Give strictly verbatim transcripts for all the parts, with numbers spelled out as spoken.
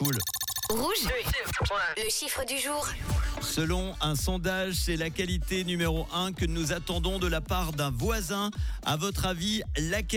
cool. Rouge, le chiffre du jour. Selon un sondage, c'est la qualité numéro un que nous attendons de la part d'un voisin. À votre avis, laquelle ?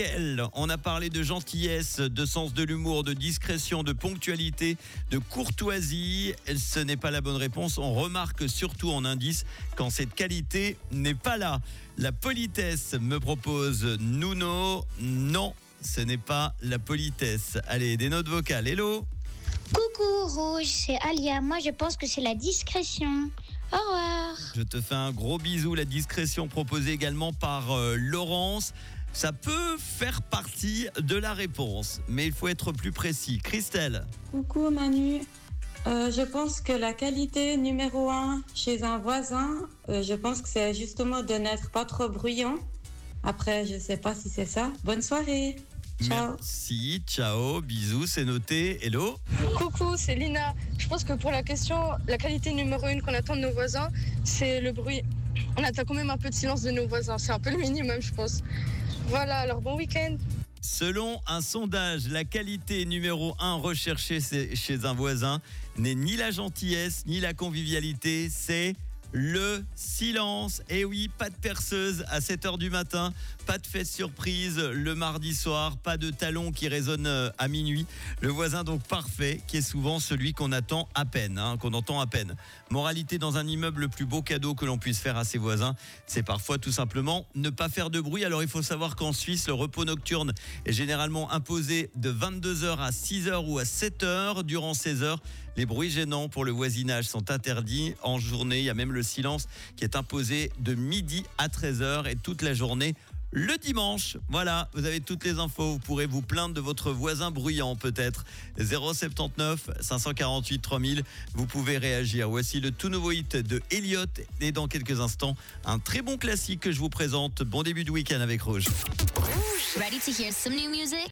On a parlé de gentillesse, de sens de l'humour, de discrétion, de ponctualité, de courtoisie. Ce n'est pas la bonne réponse. On remarque surtout en indice quand cette qualité n'est pas là. La politesse, me propose Nuno. Non, ce n'est pas la politesse. Allez, des notes vocales. Hello ? Coucou Rouge, c'est Alia. Moi je pense que c'est la discrétion. Au revoir. Je te fais un gros bisou. La discrétion proposée également par euh, Laurence. Ça peut faire partie de la réponse, mais il faut être plus précis. Christelle. Coucou Manu, euh, je pense que la qualité numéro un chez un voisin, euh, je pense que c'est justement de n'être pas trop bruyant. Après, je sais pas si c'est ça. Bonne soirée. Ciao. Merci, ciao, bisous, c'est noté. Hello. Coucou, c'est Lina. Je pense que pour la question, la qualité numéro une qu'on attend de nos voisins, c'est le bruit. On attend quand même un peu de silence de nos voisins. C'est un peu le minimum, je pense. Voilà, alors bon week-end. Selon un sondage, la qualité numéro un recherchée chez un voisin n'est ni la gentillesse, ni la convivialité, c'est le silence. Et oui, pas de perceuse à sept heures du matin, pas de fête surprise le mardi soir, pas de talons qui résonnent à minuit. Le voisin donc parfait, qui est souvent celui qu'on attend à peine, hein, qu'on entend à peine. Moralité dans un immeuble, le plus beau cadeau que l'on puisse faire à ses voisins, c'est parfois tout simplement ne pas faire de bruit. Alors il faut savoir qu'en Suisse, le repos nocturne est généralement imposé de vingt-deux heures à six heures ou à sept heures. Durant ces heures, les bruits gênants pour le voisinage sont interdits. En journée, il y a même le silence qui est imposé de midi à treize heures et toute la journée le dimanche. Voilà, vous avez toutes les infos. Vous pourrez vous plaindre de votre voisin bruyant peut-être. zéro soixante-dix-neuf cinq cent quarante-huit trois mille. Vous pouvez réagir. Voici le tout nouveau hit de Elliott. Et dans quelques instants, un très bon classique que je vous présente. Bon début de week-end avec Rouge. Ready to hear some new music?